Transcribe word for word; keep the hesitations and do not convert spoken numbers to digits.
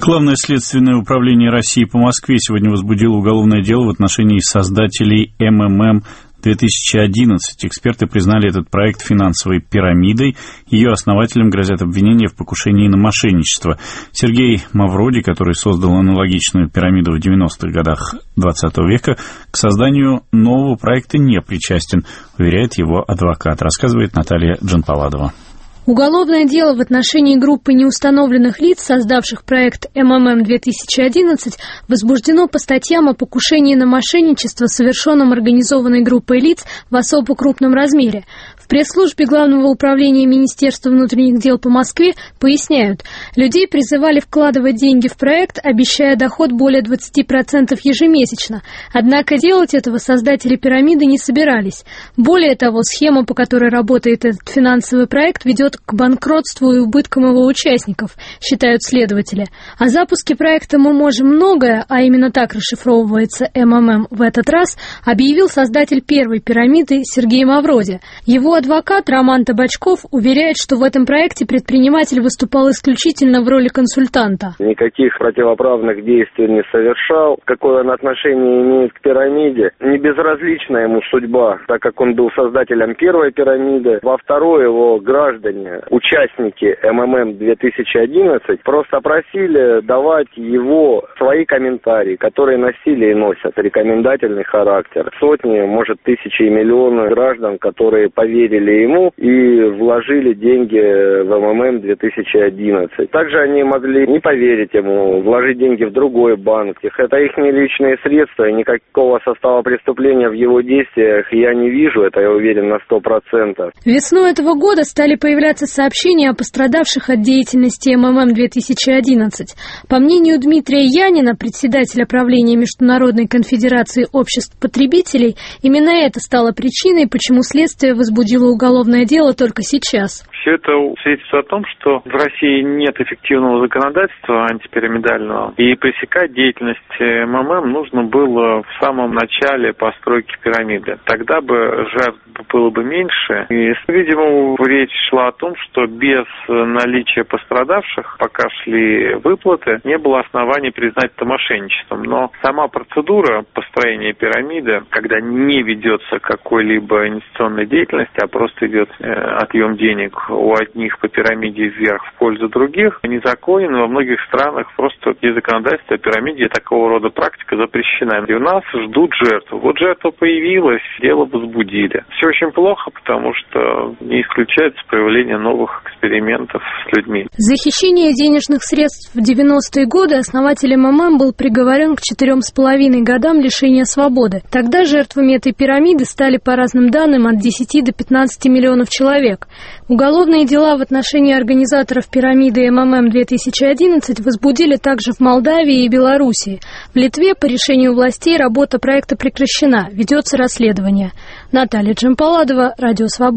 Главное следственное управление России по Москве сегодня возбудило уголовное дело в отношении создателей эм эм эм две тысячи одиннадцать. Эксперты признали этот проект финансовой пирамидой. Ее основателям грозят обвинения в покушении на мошенничество. Сергей Мавроди, который создал аналогичную пирамиду в девяностых годах двадцатого века, к созданию нового проекта не причастен, уверяет его адвокат, рассказывает Наталья Джанпаладова. Уголовное дело в отношении группы неустановленных лиц, создавших проект эм эм эм две тысячи одиннадцать, возбуждено по статьям о покушении на мошенничество, совершенном организованной группой лиц в особо крупном размере. В пресс-службе Главного управления Министерства внутренних дел по Москве поясняют, людей призывали вкладывать деньги в проект, обещая доход более двадцати процентов ежемесячно. Однако делать этого создатели пирамиды не собирались. Более того, схема, по которой работает этот финансовый проект, ведет к банкротству и убыткам его участников, считают следователи. О запуске проекта «Мы можем многое», а именно так расшифровывается эм эм эм в этот раз, объявил создатель первой пирамиды Сергей Мавроди. Его адвокат Роман Табачков уверяет, что в этом проекте предприниматель выступал исключительно в роли консультанта. Никаких противоправных действий не совершал. Какое он отношение имеет к пирамиде? Не безразлична ему судьба, так как он был создателем первой пирамиды. Во второй его граждане, участники эм эм эм две тысячи одиннадцать, просто просили давать его свои комментарии, которые носили и носят рекомендательный характер. Сотни, может, тысячи и миллионы граждан, которые поверили ему и вложили деньги в эм эм эм две тысячи одиннадцать. Также они могли не поверить ему, вложить деньги в другой банк. Это их не личные средства, и никакого состава преступления в его действиях я не вижу, это я уверен на сто процентов. Весной этого года стали появляться сообщения о пострадавших от деятельности эм эм эм две тысячи одиннадцать. По мнению Дмитрия Янина, председателя правления Международной конфедерации обществ потребителей, именно это стало причиной, почему следствие возбудило уголовное дело только сейчас. Все это свидетельствует о том, что в России нет эффективного законодательства антипирамидального, и пресекать деятельность эм эм эм нужно было в самом начале постройки пирамиды. Тогда бы жертв было бы меньше, и, видимо, речь шла о том, что без наличия пострадавших, пока шли выплаты, не было оснований признать это мошенничеством. Но сама процедура построения пирамиды, когда не ведется какой-либо инвестиционной деятельности, а просто идет э, отъем денег у одних по пирамиде вверх в пользу других, незаконен. Во многих странах просто и законодательство о пирамиде такого рода практика запрещена. И у нас ждут жертву. Вот жертва появилась, дело возбудили. Все очень плохо, потому что не исключается появление новых экспериментов с людьми. За хищение денежных средств в девяностые годы основатель эм эм эм был приговорен к четырем с половиной годам лишения свободы. Тогда жертвами этой пирамиды стали, по разным данным, от десяти до пятнадцати миллионов человек. Уголовные дела в отношении организаторов пирамиды эм эм эм две тысячи одиннадцать возбудили также в Молдавии и Белоруссии. В Литве по решению властей работа проекта прекращена, ведется расследование. Наталья Джанпаладова, Радио Свобода.